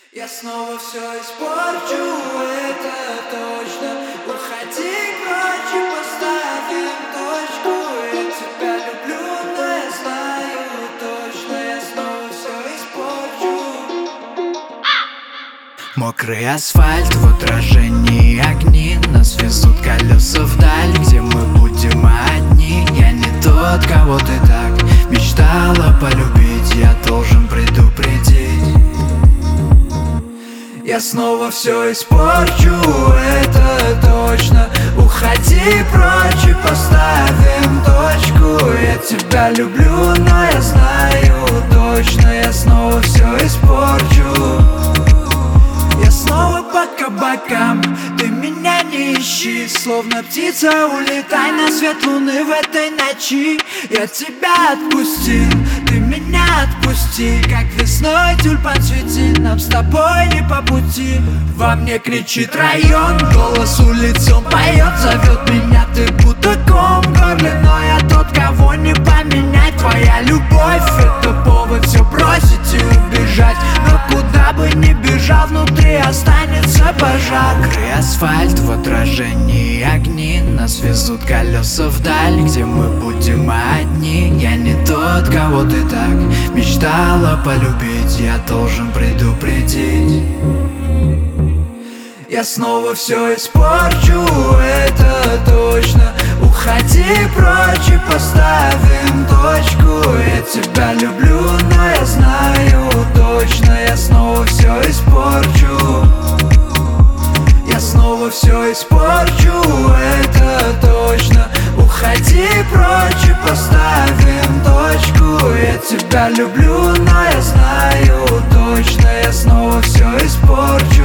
Я снова все испорчу, это точно. Уходи прочь и поставим точку. Я тебя люблю, но я знаю точно. Я снова все испорчу. Мокрый асфальт, в отражении огни. Нас везут колеса вдаль, где мы будем одни. Я не тот, кого ты так мечтала полюбить. Я должен предупредить. Я снова все испорчу, это точно. Уходи прочь и поставим точку. Я тебя люблю, но я знаю точно. Я снова все испорчу. Я снова по кабакам, ты меня не ищи. Словно птица улетай на свет луны в этой ночи. Я тебя отпустил, ты меня отпусти. Как весной тюльпан цветит, нам с тобой не по пути. Во мне кричит район, голос улицом поет. Зовет меня, ты будто ком в горле, но я тот, кого не поменять. Твоя любовь — это повод все бросить и убежать. Но куда бы ни бежал, внутри останется пожар. Мокрый асфальт, в отражении огни. Нас везут колеса вдаль, где мы будем одни. Я не тот, кого ты так мечтала полюбить. Я должен предупредить. Я снова все испорчу, это точно. Уходи прочь и поставим точку. Я тебя люблю, но я знаю точно. Я снова все испорчу. Я снова все испорчу, это точно. Уходи прочь и поставим точку. Я тебя люблю, но я знаю точно. Я снова все испорчу.